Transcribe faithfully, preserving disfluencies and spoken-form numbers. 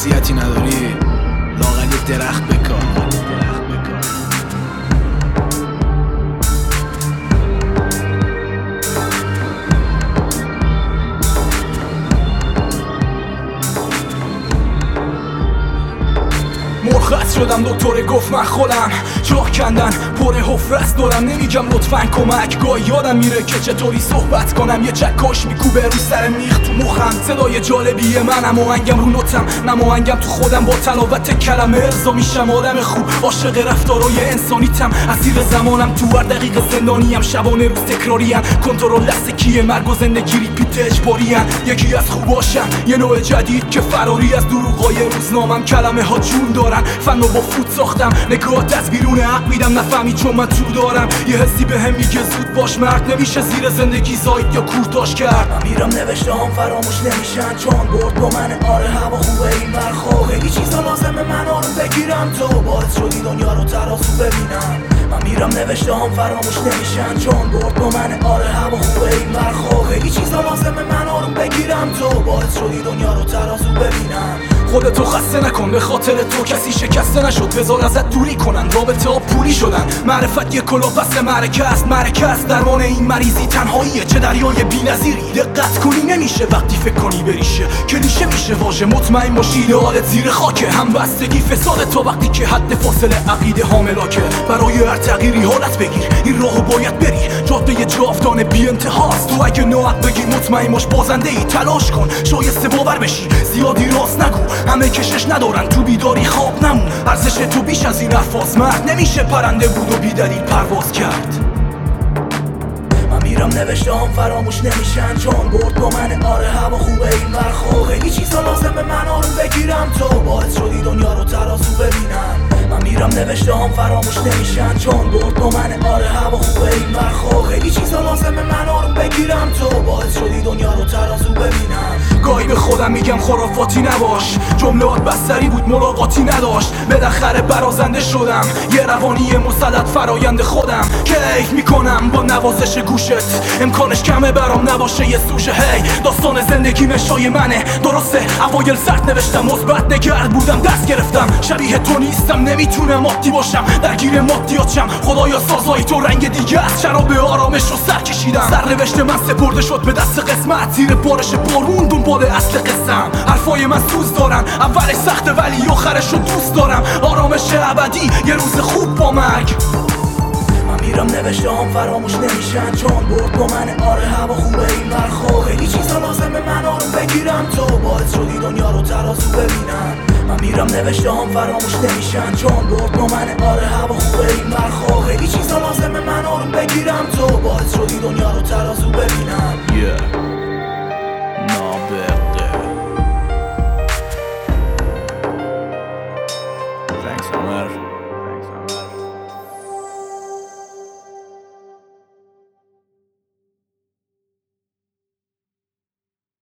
شخصیتی نداری لااقل یه درخت بکار. مرخص شدم دکتر گفت من خودم جاه کندن پر حفرست دارم. نمیگم لطفاً کمک، گاهی یادم میره که چطوری صحبت کنم. یه چکاش میکوبه رو سر میخ تو مخم، صدای جالبیه منم آهنگم رو نوتم، نم آهنگم تو خودم با تلاوت کلمه ارضا میشم آدم خوب. عاشق رفتارای انسانیتم، اسیر زمانم، تو هر دقیقه زندانیم. شبانه روز تکراریم، کنترل دست کیه، مرگ و زندگی ریپیت اجباریم. یکی از خوباشم یه نوع جدید که فراری از دروغای روزنامم. کلمه ها جون دارن، فن رو با فوت ساختم، نگاهت از بیرون عقل میدم نفهمی چون من تو دارم. یه حسی به هم میگه زود باش، مرد نمیشه زیر زندگی زاید یا کورتاش کرد. من میرم نوشته هم فراموش نمیشن چون برد با من. آره هوا خوبه این برخواه، خیلی چیزا لازمه من آروم بگیرم. تو باعث شدی دنیا رو ترازو ببینم. من میرم نوشته هم فراموش نمیشن چون برد با من. آره هوا خوبه این برخواه، خیلی چیزا لازمه من آروم بگیرم. تو باعث شدی دنیا رو ترازو ببینم. خودتو خسته نکن، به خاطر تو کسی شکسته نشد. بذار ازت دوری کنن، رابطه ها پولی شدن. معرفت یه کلا پس معرکه است، معرکه است درمان این مریضی. تنهاییه چه دریای بی‌نظیری، دقت کنی نمیشه وقتی فکر کنی بریشه. کلیشه میشه واژه، مطمئن باشی ایدئالت زیر خاکه. هم بستگی فساد تا وقتی که حد فاصله عقیده حاملاکه. برای هر تغییری حالت بگیر، این راهو باید بری. جاده جاودانه بی انتهاست، تو اگه نوعت بگی مطمئن باش بازنده ای. تلاش کن شایسته باور بشی، زیادی راست نگو، همه کشش ندارن تو بیداری خواب نمون. ارزش تو بیش از این حرفاست، مرد نمیشه پرنده بود و بی دلیل پرواز کرد. من میرم نوشته هم فراموش نمیشن چون برد با من. آره هوا خوبه این برخواه، خیلی چیزا لازمه من آروم بگیرم. تو باعث شدی دنیا رو ترازو ببینم. من میرم نوشته هم فراموش نمیشن چون برد با من. آره هوا خوبه این برخواه، خیلی چیزا لازمه من آروم بگیرم. تو باعث شدی دنیا رو ترازو ببینم. گاهی به خودم میگم خرافاتی نباش، جملات بستری بود ملاقاتی نداشت. بالاخره برازنده شدم، یه روانی مسلط فرایند خودم. کیف میکنم با نوازش گوشت، امکانش کمه برام نباشه یه سوژه. هی داستان زندگی مشای منه، درسته اوایل سخت نوشتم، مثبت نگرد بودم دست گرفتم. شبیه تو نیستم، نمیتونم عادی باشم، درگیر مادیاتم. خدایا سازایی تو رنگ دیگه از شراب آرامش رو سر کشیدم. سرنوشت من سپرده شد به دست قسمت، زیر بارش بارون دنبال اصل قصم. حرفای من سوز دارن، اولش سخته ولی آخرش رو دوست دارم. آرامش ابدی، یه روز خوب با مرگ. من میرم نوشته هم فراموش نمیشن چون برد با من. آره هوا خوبه این برخواه، خیلی چیزا لازمه من آروم بگیرم. تو باعث شدی دنیا رو ترازو ببینم. من میرم نوشته هم فراموش نمیشن چون برد با من. آره هوا خوبه این برخواه، خیلی چیزا لازمه من آروم بگیرم. تو باعث شدی دنیا رو ترازو ببینم. yeah. نابغه. Thanks Omar.